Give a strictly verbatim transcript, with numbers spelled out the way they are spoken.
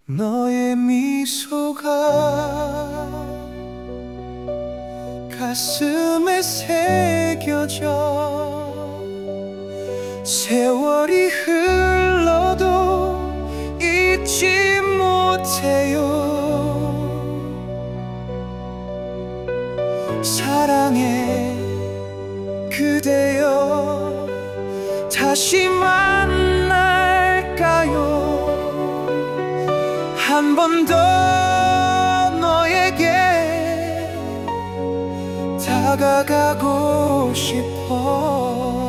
너의 미소가 가슴에 새겨져 세월이 흘러도 잊지 못해요. 사랑해 그대여, 다시 만날까요? 한 번 더 너에게 다가가고 싶어.